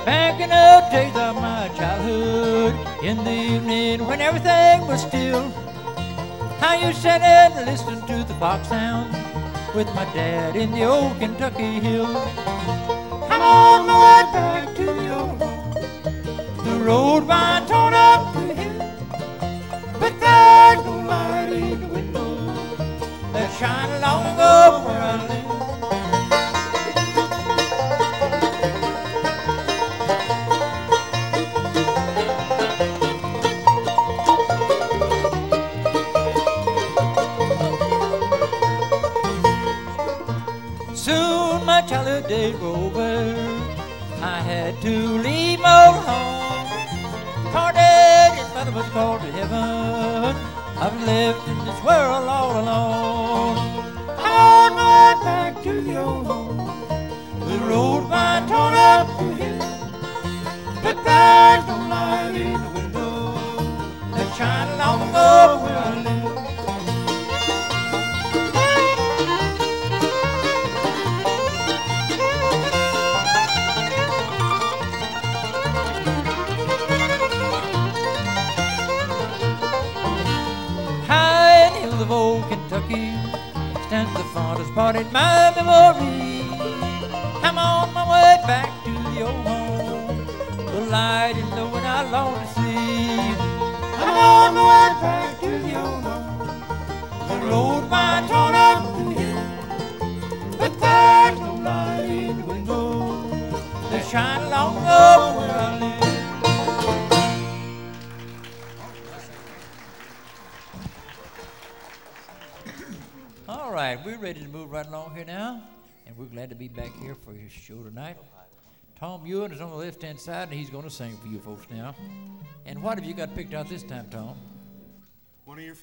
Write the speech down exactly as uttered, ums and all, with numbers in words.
Back in the days of my childhood, in the evening when everything was still, I used to sit and listen to the fox sound with my dad in the old Kentucky hills. I'm on my way back to the old home. The road winds on up the hill, but there's no light in the window that shine long ago where I live. Soon my childhood days were over. I had to leave my old home. Parted, his mother was called to heaven. I've lived in this world all alone. I'm on my way back to the old home. The road winds on up the hill, but there's no light in the window that shine long ago where I live. Of old Kentucky stands the fondest part in my memory. I'm on my way back to the old home. The light is low and I long to see. I'm on my way back to the old home. The road winds on up the hill, but there's no light in the window that shine long ago where I live. All right, we're ready to move right along here now, and we're glad to be back here for your show tonight. Tom Ewan is on the left-hand side, and he's going to sing for you folks now. And what have you got picked out this time, Tom? One of your